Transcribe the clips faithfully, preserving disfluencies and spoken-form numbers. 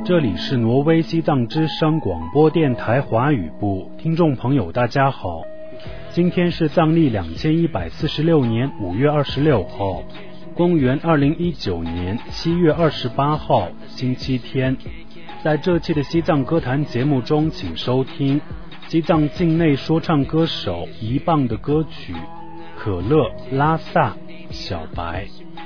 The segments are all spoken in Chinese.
这里是挪威西藏之声广播电台华语部，听众朋友大家好，今天是藏历两千一百四十六年五月二十六号，公元二零一九年七月二十八号，星期天。在这期的西藏歌坛节目中，请收听西藏境内说唱歌手一棒的歌曲《可乐拉萨小白》。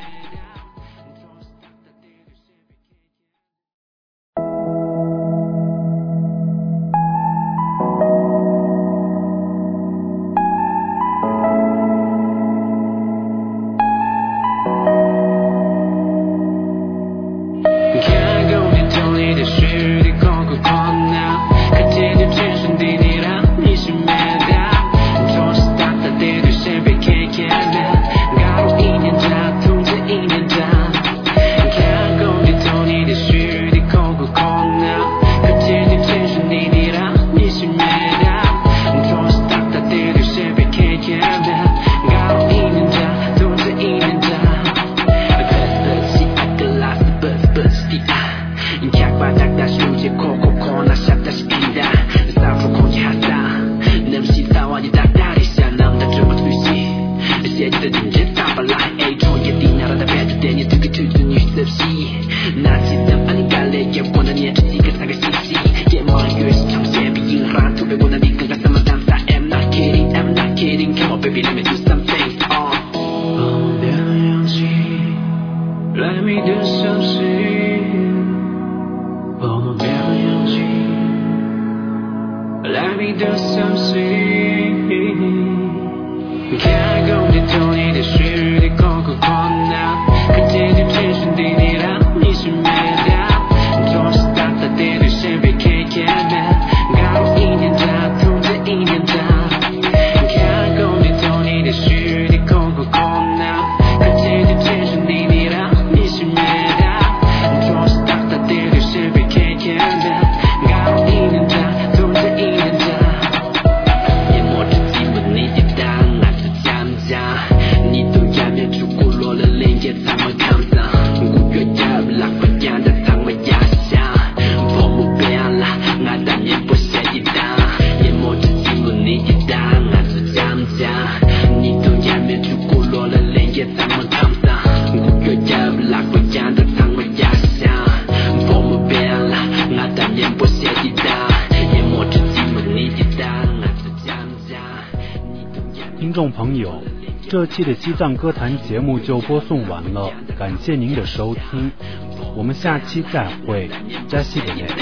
听众朋友，这期的西藏歌坛节目就播送完了，感谢您的收听，我们下期再会，加西德内。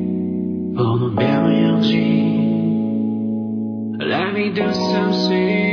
Let me do some sweet